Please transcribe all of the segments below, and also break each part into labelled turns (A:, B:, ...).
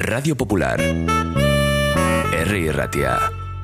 A: Radio Popular. Herri Ratia.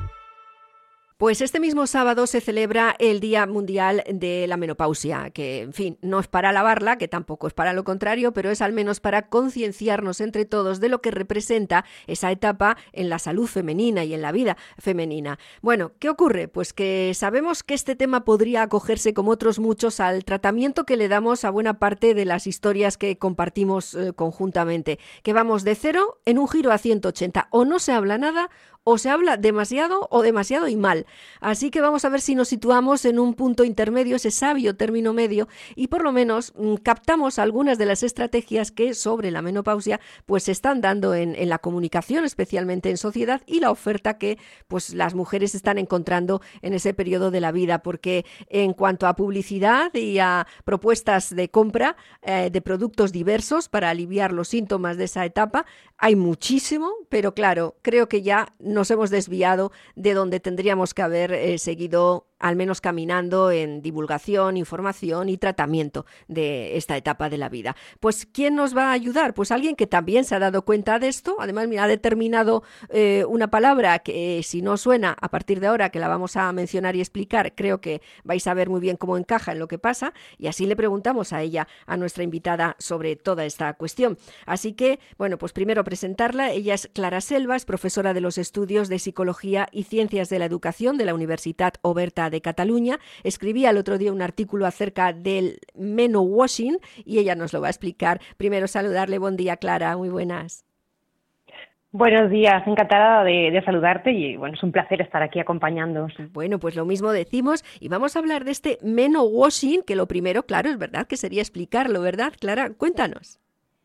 B: Pues este mismo sábado se celebra el Día Mundial de la Menopausia, que, en fin, no es para alabarla, que tampoco es para lo contrario, pero es al menos para concienciarnos entre todos de lo que representa esa etapa en la salud femenina y en la vida femenina. Bueno, ¿qué ocurre? Pues que sabemos que este tema podría acogerse, como otros muchos, al tratamiento que le damos a buena parte de las historias que compartimos conjuntamente, que vamos de 0 en un giro a 180, o no se habla nada, o se habla demasiado o demasiado y mal. Así que vamos a ver si nos situamos en un punto intermedio, ese sabio término medio, y por lo menos captamos algunas de las estrategias que sobre la menopausia pues se están dando en la comunicación, especialmente en sociedad, y la oferta que pues las mujeres están encontrando en ese periodo de la vida, porque en cuanto a publicidad y a propuestas de compra de productos diversos para aliviar los síntomas de esa etapa, hay muchísimo, pero claro, creo que ya nos hemos desviado de donde tendríamos que haber seguido, al menos caminando en divulgación, información y tratamiento de esta etapa de la vida. Pues, ¿quién nos va a ayudar? Pues alguien que también se ha dado cuenta de esto. Además, mira, ha determinado una palabra que si no suena a partir de ahora, que la vamos a mencionar y explicar, creo que vais a ver muy bien cómo encaja en lo que pasa, y así le preguntamos a ella, a nuestra invitada, sobre toda esta cuestión. Así que, bueno, pues primero presentarla. Ella es Clara Selva, es profesora de los estudios de Psicología y Ciencias de la Educación de la Universitat Oberta de Cataluña. Escribía el otro día un artículo acerca del menowashing y ella nos lo va a explicar. Primero saludarle. Buen día, Clara, muy buenas.
C: Buenos días, encantada de saludarte y bueno, es un placer estar aquí acompañándoos.
B: Bueno, pues lo mismo decimos y vamos a hablar de este menowashing, que lo primero, claro, es verdad que sería explicarlo, ¿verdad, Clara? Cuéntanos.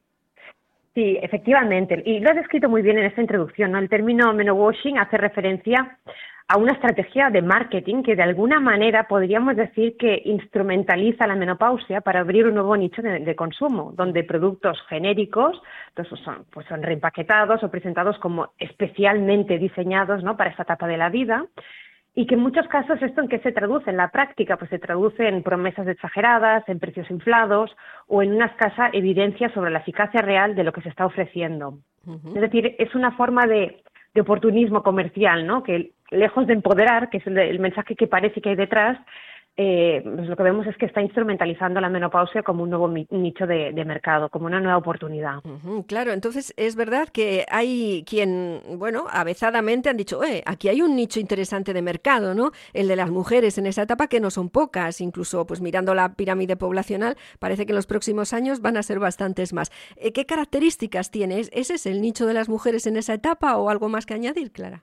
C: Sí, efectivamente, y lo has descrito muy bien en esta introducción, ¿no? El término menowashing hace referencia a una estrategia de marketing que de alguna manera podríamos decir que instrumentaliza la menopausia para abrir un nuevo nicho de consumo, donde productos genéricos son reempaquetados o presentados como especialmente diseñados, ¿no?, para esta etapa de la vida, y que en muchos casos esto en qué se traduce en la práctica, pues se traduce en promesas exageradas, en precios inflados o en una escasa evidencia sobre la eficacia real de lo que se está ofreciendo. Uh-huh. Es decir, es una forma de oportunismo comercial, ¿no?, que lejos de empoderar, que es el mensaje que parece que hay detrás, pues lo que vemos es que está instrumentalizando la menopausia como un nuevo nicho de mercado, como una nueva oportunidad.
B: Uh-huh, claro, entonces es verdad que hay quien, bueno, avezadamente han dicho, aquí hay un nicho interesante de mercado, ¿no? El de las mujeres en esa etapa, que no son pocas, incluso pues mirando la pirámide poblacional, parece que en los próximos años van a ser bastantes más. ¿Qué características tiene? ¿Ese es el nicho de las mujeres en esa etapa o algo más que añadir, Clara?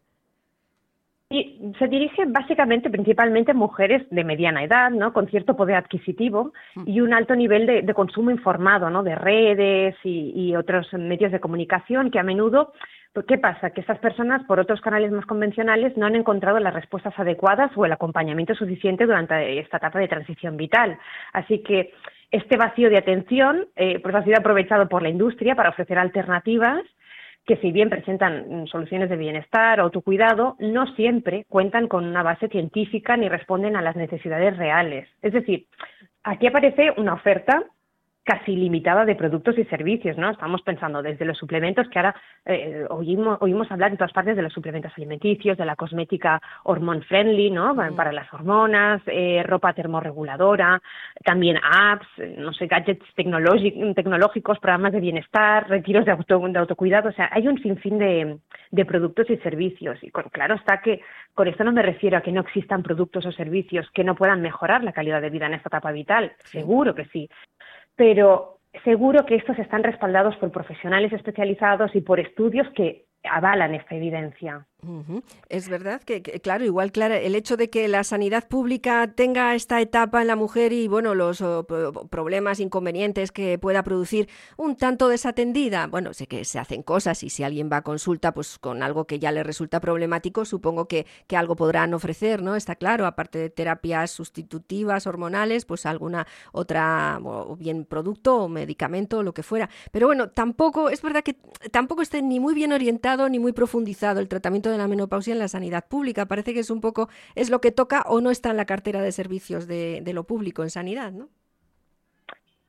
C: Y se dirige básicamente, principalmente a mujeres de mediana edad, ¿no?, con cierto poder adquisitivo y un alto nivel de consumo informado, ¿no?, de redes y otros medios de comunicación que a menudo, pues, ¿qué pasa? Que estas personas, por otros canales más convencionales, no han encontrado las respuestas adecuadas o el acompañamiento suficiente durante esta etapa de transición vital. Así que este vacío de atención pues ha sido aprovechado por la industria para ofrecer alternativas que, si bien presentan soluciones de bienestar o autocuidado, no siempre cuentan con una base científica ni responden a las necesidades reales. Es decir, aquí aparece una oferta casi limitada de productos y servicios, ¿no? Estamos pensando desde los suplementos, que ahora oímos hablar en todas partes de los suplementos alimenticios, de la cosmética hormone-friendly, ¿no?, para las hormonas, ropa termorreguladora, también apps, no sé, gadgets tecnológicos, programas de bienestar, retiros de autocuidado. O sea, hay un sinfín de productos y servicios. Y claro está que con esto no me refiero a que no existan productos o servicios que no puedan mejorar la calidad de vida en esta etapa vital. Seguro que sí. Pero seguro que estos están respaldados por profesionales especializados y por estudios que avalan esta evidencia.
B: Uh-huh. Es verdad que, claro, igual, Clara, el hecho de que la sanidad pública tenga esta etapa en la mujer y, bueno, los problemas, inconvenientes que pueda producir un tanto desatendida, bueno, sé que se hacen cosas y si alguien va a consulta, pues con algo que ya le resulta problemático, supongo que algo podrán ofrecer, ¿no? Está claro, aparte de terapias sustitutivas, hormonales, pues alguna otra, o bien producto o medicamento, o lo que fuera. Pero bueno, tampoco, es verdad que tampoco esté ni muy bien orientado ni muy profundizado el tratamiento de la menopausia en la sanidad pública. Parece que es un poco, es lo que toca o no está en la cartera de servicios de lo público en sanidad, ¿no?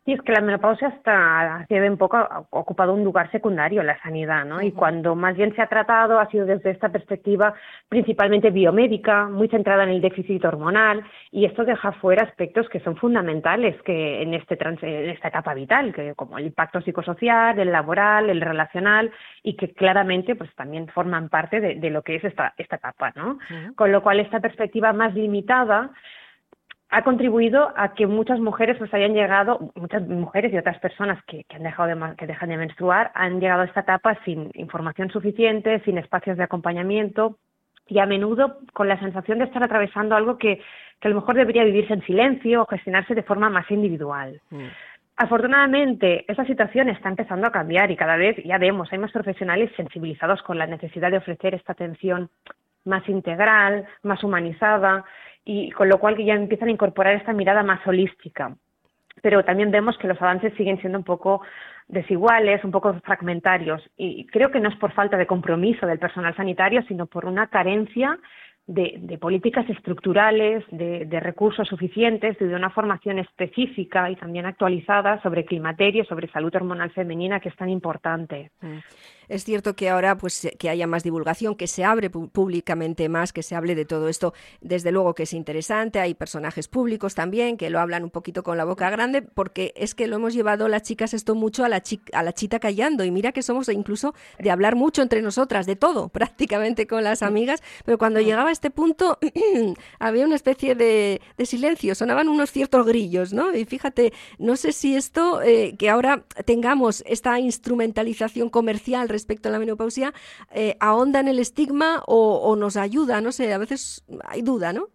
C: Sí, es que la menopausia hasta hace bien poco ha ocupado un lugar secundario en la sanidad, ¿no? Y cuando más bien se ha tratado ha sido desde esta perspectiva principalmente biomédica, muy centrada en el déficit hormonal, y esto deja fuera aspectos que son fundamentales que en esta etapa vital, que como el impacto psicosocial, el laboral, el relacional, y que claramente pues también forman parte de lo que es esta etapa, ¿no? Con lo cual esta perspectiva más limitada ha contribuido a que muchas mujeres muchas mujeres y otras personas que dejan de menstruar, han llegado a esta etapa sin información suficiente, sin espacios de acompañamiento y a menudo con la sensación de estar atravesando algo que a lo mejor debería vivirse en silencio o gestionarse de forma más individual. Afortunadamente, esa situación está empezando a cambiar y cada vez, ya vemos, hay más profesionales sensibilizados con la necesidad de ofrecer esta atención más integral, más humanizada, y con lo cual que ya empiezan a incorporar esta mirada más holística. Pero también vemos que los avances siguen siendo un poco desiguales, un poco fragmentarios, y creo que no es por falta de compromiso del personal sanitario, sino por una carencia de políticas estructurales, de recursos suficientes, de una formación específica y también actualizada sobre climaterio, sobre salud hormonal femenina, que es tan importante.
B: Es cierto que ahora pues que haya más divulgación, que se abre públicamente más, que se hable de todo esto, desde luego que es interesante. Hay personajes públicos también que lo hablan un poquito con la boca grande, porque es que lo hemos llevado las chicas esto mucho a la chita callando, y mira que somos incluso de hablar mucho entre nosotras, de todo, prácticamente con las amigas, pero cuando llegaba a este punto había una especie de silencio, sonaban unos ciertos grillos, ¿no? Y fíjate, no sé si esto, que ahora tengamos esta instrumentalización comercial respecto a la menopausia, ahonda en el estigma o nos ayuda, no sé, a veces hay duda, ¿no?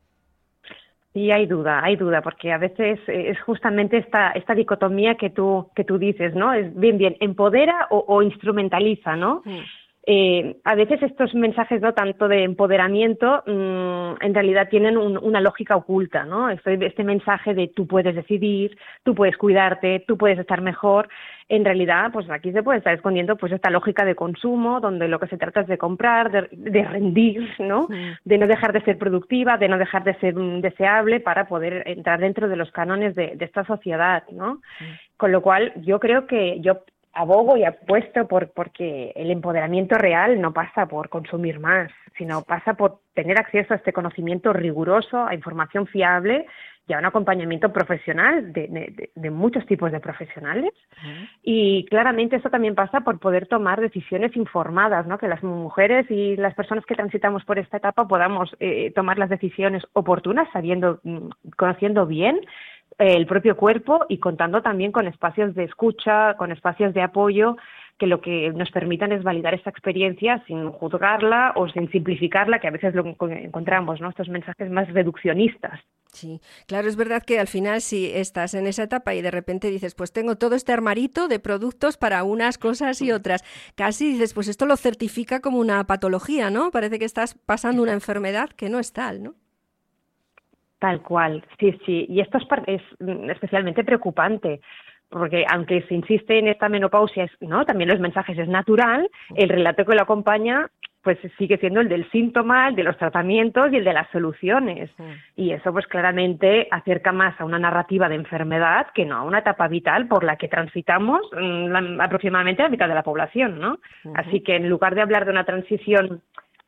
C: Sí, hay duda, porque a veces es justamente esta dicotomía que tú dices, ¿no? Es bien, empodera o instrumentaliza, ¿no? A veces estos mensajes no tanto de empoderamiento en realidad tienen una lógica oculta, ¿no? Este mensaje de tú puedes decidir, tú puedes cuidarte, tú puedes estar mejor, en realidad pues aquí se puede estar escondiendo pues esta lógica de consumo donde lo que se trata es de comprar, de rendir, ¿no? De no dejar de ser productiva, de no dejar de ser deseable para poder entrar dentro de los cánones de esta sociedad, ¿no? Con lo cual yo creo que yo abogo y apuesto porque el empoderamiento real no pasa por consumir más, sino pasa por tener acceso a este conocimiento riguroso, a información fiable y a un acompañamiento profesional de muchos tipos de profesionales. Y claramente eso también pasa por poder tomar decisiones informadas, ¿no? Que las mujeres y las personas que transitamos por esta etapa podamos tomar las decisiones oportunas, conociendo bien el propio cuerpo y contando también con espacios de escucha, con espacios de apoyo que lo que nos permitan es validar esta experiencia sin juzgarla o sin simplificarla, que a veces lo encontramos, ¿no? Estos mensajes más reduccionistas.
B: Sí, claro, es verdad que al final si estás en esa etapa y de repente dices, pues tengo todo este armarito de productos para unas cosas y otras, casi dices, pues esto lo certifica como una patología, ¿no? Parece que estás pasando una enfermedad que no es tal, ¿no?
C: Tal cual, sí. Y esto es especialmente preocupante, porque aunque se insiste en esta menopausia, ¿no? También los mensajes es natural, el relato que lo acompaña pues sigue siendo el del síntoma, el de los tratamientos y el de las soluciones. Y eso pues claramente acerca más a una narrativa de enfermedad que no a una etapa vital por la que transitamos aproximadamente la mitad de la población, ¿no? Así que en lugar de hablar de una transición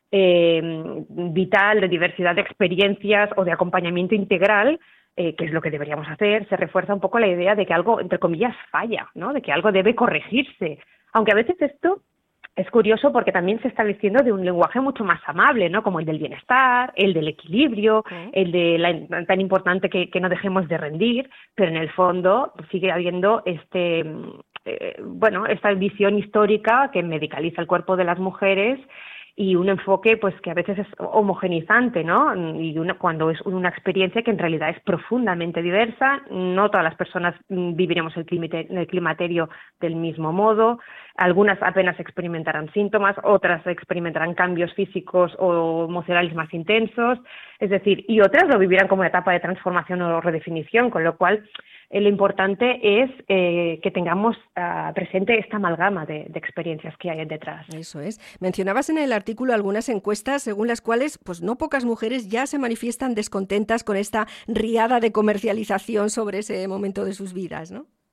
C: vital, de diversidad de experiencias o de acompañamiento integral, que es lo que deberíamos hacer, se refuerza un poco la idea de que algo, entre comillas, falla, ¿no? De que algo debe corregirse. Aunque a veces esto es curioso porque también se está vistiendo de un lenguaje mucho más amable, ¿no? Como el del bienestar, el del equilibrio, el de tan importante que no dejemos de rendir, pero en el fondo sigue habiendo esta visión histórica que medicaliza el cuerpo de las mujeres y un enfoque pues que a veces es homogenizante, ¿no? Y cuando es una experiencia que en realidad es profundamente diversa, no todas las personas viviremos el climaterio del mismo modo, algunas apenas experimentarán síntomas, otras experimentarán cambios físicos o emocionales más intensos, es decir, y otras lo vivirán como una etapa de transformación o redefinición, con lo cual lo importante es que tengamos presente esta amalgama de experiencias que hay detrás.
B: Eso es. Mencionabas en el artículo algunas encuestas según las cuales pues no pocas mujeres ya se manifiestan descontentas con esta riada de comercialización sobre ese momento de sus vidas, ¿no?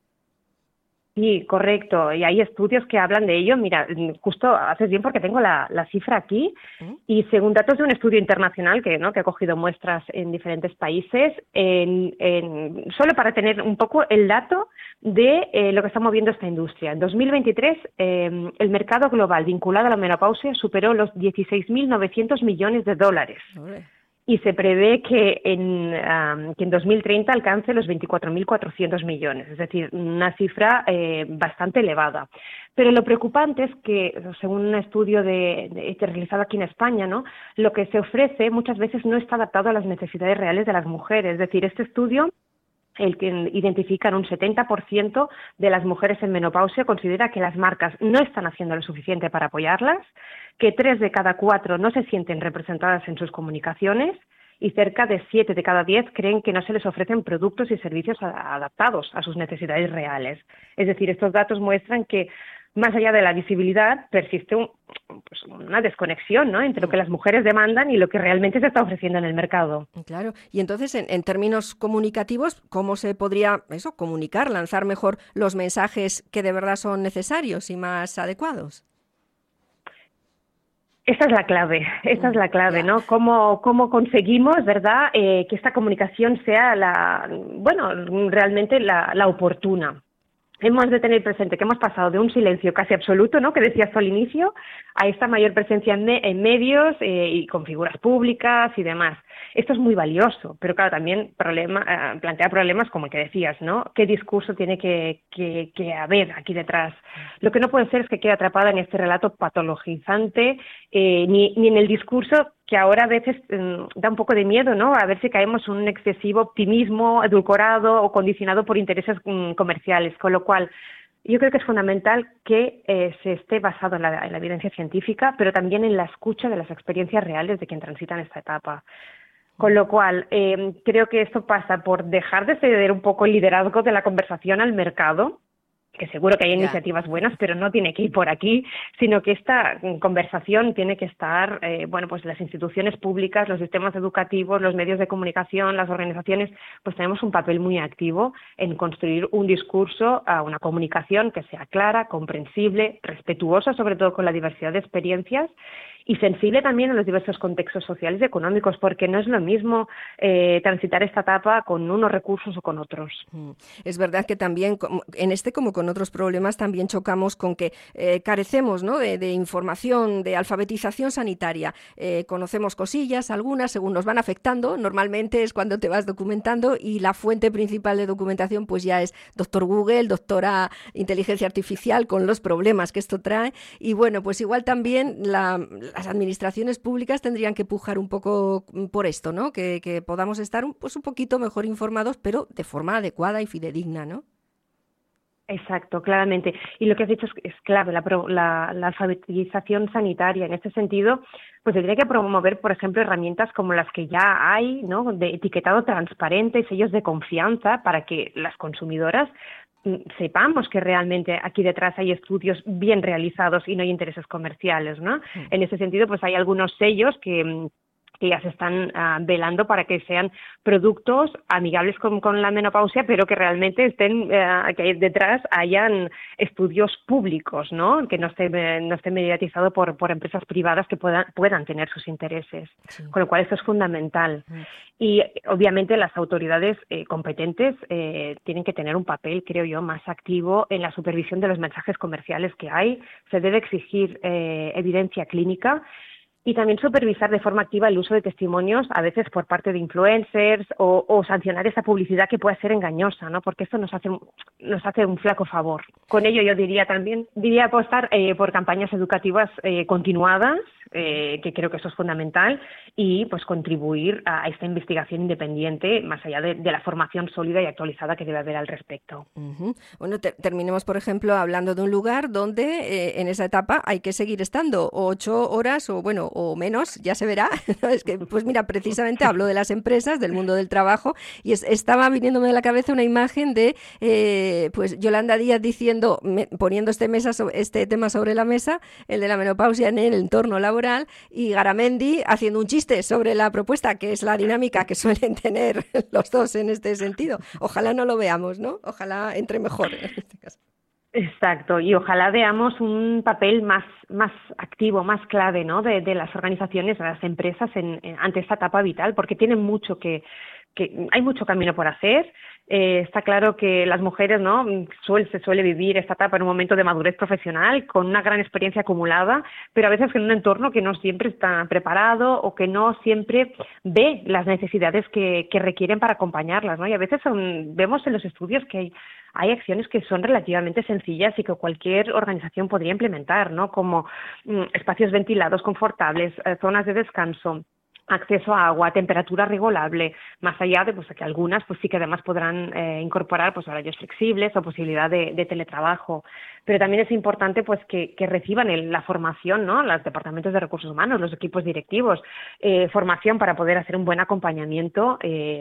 C: Sí, correcto. Y hay estudios que hablan de ello. Mira, justo haces bien porque tengo la cifra aquí. Y según datos de un estudio internacional que ha cogido muestras en diferentes países, solo para tener un poco el dato de lo que está moviendo esta industria. En 2023, el mercado global vinculado a la menopausia superó los 16.900 millones de dólares. Y se prevé que en 2030 alcance los 24.400 millones, es decir, una cifra bastante elevada. Pero lo preocupante es que, según un estudio realizado aquí en España, ¿no?, lo que se ofrece muchas veces no está adaptado a las necesidades reales de las mujeres. Es decir, este estudio, el que identifican un 70% de las mujeres en menopausia, considera que las marcas no están haciendo lo suficiente para apoyarlas, que 3 de cada 4 no se sienten representadas en sus comunicaciones y cerca de 7 de cada 10 creen que no se les ofrecen productos y servicios adaptados a sus necesidades reales. Es decir, estos datos muestran que más allá de la visibilidad, persiste una desconexión, ¿no?, entre lo que las mujeres demandan y lo que realmente se está ofreciendo en el mercado.
B: Claro. Y entonces, en términos comunicativos, ¿cómo se podría comunicar, lanzar mejor los mensajes que de verdad son necesarios y más adecuados?
C: Esa es la clave, ¿no? ¿Cómo conseguimos, verdad, que esta comunicación sea realmente la oportuna? Hemos de tener presente que hemos pasado de un silencio casi absoluto, ¿no?, que decías tú al inicio, a esta mayor presencia en medios y con figuras públicas y demás. Esto es muy valioso, pero claro, también plantea problemas como el que decías, ¿no? ¿Qué discurso tiene que haber aquí detrás? Lo que no puede ser es que quede atrapada en este relato patologizante, ni en el discurso que ahora a veces da un poco de miedo, ¿no?, a ver si caemos en un excesivo optimismo edulcorado o condicionado por intereses comerciales, con lo cual yo creo que es fundamental que se esté basado en la evidencia científica, pero también en la escucha de las experiencias reales de quien transitan esta etapa. Con lo cual, creo que esto pasa por dejar de ceder un poco el liderazgo de la conversación al mercado, que seguro que hay iniciativas buenas, pero no tiene que ir por aquí, sino que esta conversación tiene que estar, pues las instituciones públicas, los sistemas educativos, los medios de comunicación, las organizaciones, pues tenemos un papel muy activo en construir un discurso, una comunicación que sea clara, comprensible, respetuosa, sobre todo con la diversidad de experiencias, y sensible también a los diversos contextos sociales y económicos, porque no es lo mismo transitar esta etapa con unos recursos o con otros.
B: Es verdad que también en este, como con otros problemas, también chocamos con que carecemos, ¿no?, de información, de alfabetización sanitaria. Conocemos cosillas, algunas, según nos van afectando. Normalmente es cuando te vas documentando y la fuente principal de documentación pues ya es doctor Google, doctora inteligencia artificial, con los problemas que esto trae. Y bueno, pues igual también las administraciones públicas tendrían que pujar un poco por esto, ¿no?, que podamos estar un poquito mejor informados, pero de forma adecuada y fidedigna, ¿no?
C: Exacto, claramente. Y lo que has dicho es clave, la alfabetización sanitaria. En este sentido, pues tendría que promover, por ejemplo, herramientas como las que ya hay, ¿no?, de etiquetado transparente y sellos de confianza para que las consumidoras sepamos que realmente aquí detrás hay estudios bien realizados y no hay intereses comerciales, ¿no? En ese sentido, pues hay algunos sellos que ya se están velando para que sean productos amigables con la menopausia, pero que realmente estén, que detrás hayan estudios públicos, ¿no?, que no esté mediatizado por empresas privadas que puedan tener sus intereses. Sí. Con lo cual esto es fundamental. Y obviamente las autoridades competentes tienen que tener un papel, creo yo, más activo en la supervisión de los mensajes comerciales que hay. Se debe exigir evidencia clínica y también supervisar de forma activa el uso de testimonios, a veces por parte de influencers, o sancionar esa publicidad que pueda ser engañosa, ¿no?, porque esto nos hace un flaco favor. Con ello yo diría apostar por campañas educativas continuadas, que creo que eso es fundamental, y pues contribuir a esta investigación independiente, más allá de la formación sólida y actualizada que debe haber al respecto.
B: Uh-huh. Bueno, terminemos, por ejemplo, hablando de un lugar donde en esa etapa hay que seguir estando 8 horas o menos, ya se verá. Es que, pues mira, precisamente hablo de las empresas, del mundo del trabajo, y estaba viniéndome de la cabeza una imagen de pues Yolanda Díaz poniendo este tema sobre la mesa, el de la menopausia en el entorno laboral, y Garamendi haciendo un chiste sobre la propuesta, que es la dinámica que suelen tener los dos en este sentido. Ojalá no lo veamos, ¿no? Ojalá entre mejor en este caso.
C: Exacto, y ojalá veamos un papel más activo, más clave, ¿no? de las organizaciones, de las empresas ante esta etapa vital, porque tienen mucho que hay mucho camino por hacer. Está claro que las mujeres, ¿no? Se suele vivir esta etapa en un momento de madurez profesional, con una gran experiencia acumulada, pero a veces en un entorno que no siempre está preparado o que no siempre ve las necesidades que requieren para acompañarlas, ¿no? Y a veces vemos en los estudios que hay acciones que son relativamente sencillas y que cualquier organización podría implementar, ¿no? Como espacios ventilados, confortables, zonas de descanso, acceso a agua, temperatura regulable, más allá de que algunas pues sí que además podrán incorporar pues horarios flexibles o posibilidad de teletrabajo. Pero también es importante pues que reciban la formación, ¿no? Los departamentos de recursos humanos, los equipos directivos, formación para poder hacer un buen acompañamiento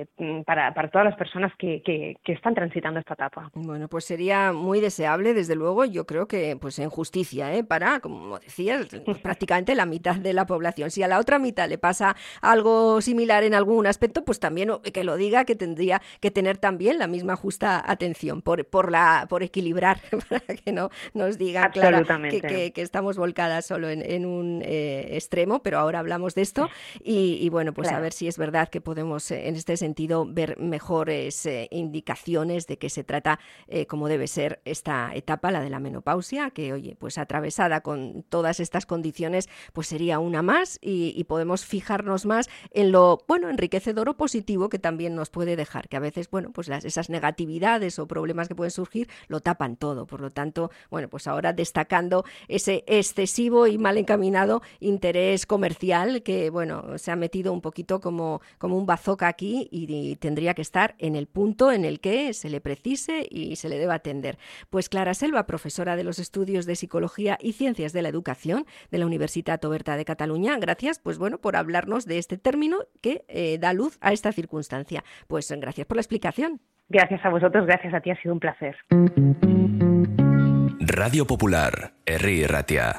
C: para todas las personas que están transitando esta etapa.
B: Bueno, pues sería muy deseable, desde luego, yo creo que pues en justicia, para, como decías, pues, prácticamente la mitad de la población. Si a la otra mitad le pasa algo similar en algún aspecto, pues también que lo diga, que tendría que tener también la misma justa atención por equilibrar, para que no nos diga, Clara, que estamos volcadas solo en un extremo, pero ahora hablamos de esto y bueno, pues claro, a ver si es verdad que podemos en este sentido ver mejores indicaciones de que se trata como debe ser esta etapa, la de la menopausia, que oye, pues atravesada con todas estas condiciones, pues sería una más y podemos fijarnos más en lo, bueno, enriquecedor o positivo que también nos puede dejar, que a veces, bueno, pues esas negatividades o problemas que pueden surgir lo tapan todo. Por lo tanto, bueno, pues ahora destacando ese excesivo y mal encaminado interés comercial que, bueno, se ha metido un poquito como un bazooka aquí y tendría que estar en el punto en el que se le precise y se le deba atender. Pues Clara Selva, profesora de los estudios de Psicología y Ciencias de la Educación de la Universitat Oberta de Cataluña, gracias, pues bueno, por hablarnos de este término que da luz a esta circunstancia. Pues gracias por la explicación.
C: Gracias a vosotros, gracias a ti, ha sido un placer.
A: Radio Popular, Herri Ratia.